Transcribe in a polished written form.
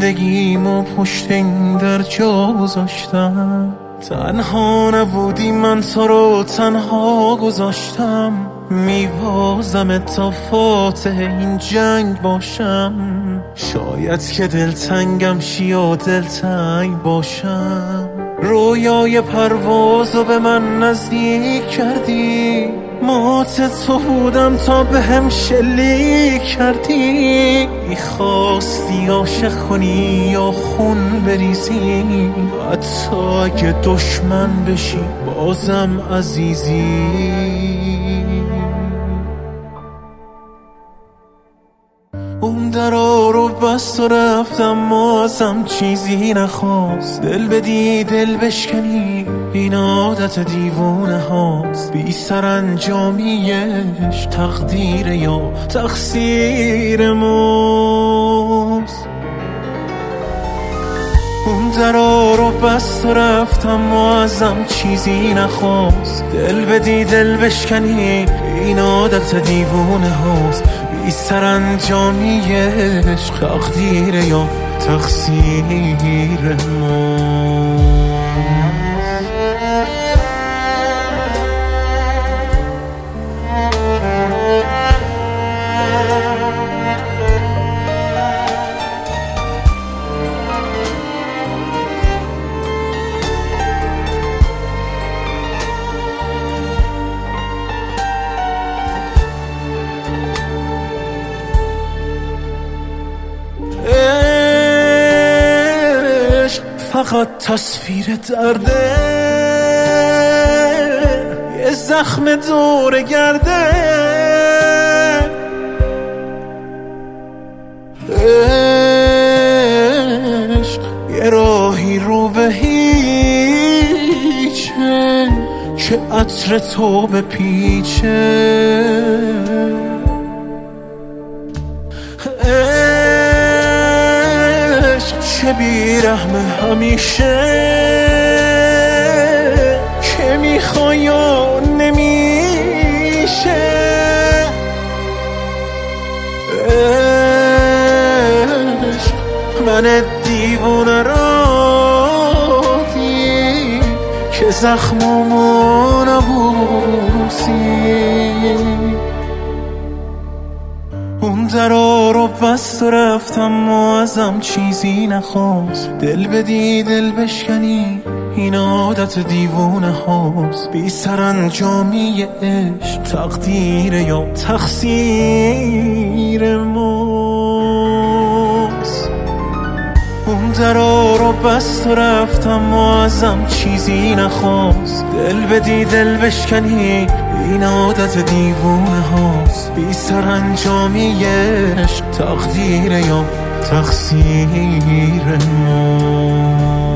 زندگیمو پشت این در جا گذاشتم. تنها نبودی من تو رو تنها گذاشتم. میوازم تا فاتح این جنگ باشم. شاید که دلتنگم شی و دلتنگ باشم. رویای پروازو به من نزدیک کردی. مات تو بودم تا به هم شلیک کردی. میخواستی عاشق کنی یا خون بریزی. حتی اگه دشمن بشی بازم عزیزی. اون درا رو بست و رفتم و ازم چیزی نخواست. دل بدی دل بشکنی این عادت دیوونه هاست. بی سرانجامیش تقدیر یا تقصیر ماست. اون درا رو بست و رفتم و ازم چیزی نخواست. دل بدی دل بشکنی این عادت دیوونه هاست. بی سرانجامیش تقدیر یا تقصیر ماست. فقط تصویر درده، یه زخم دور گرده. عشق یه راهی رو به هیچه که عطر تو بپیچه. چه بیرحمه همیشه که میخوای یا نمیشه. عشق من دیوونه را دید که زخممو نبوسی. اون درا رو بست و رفتم و ازم چیزی نخواست. دل بدی دل بشکنی این عادت دیوونه هاست. بی سرانجامی عشق تقدیر یا تقصیر ماست. اون درا رو بست و رفتم و ازم چیزی نخواست. دل بدی دل بشکنی این عادت دیوونه هاست. بی سرانجامی عشق تقدیر یا تقصیر ما.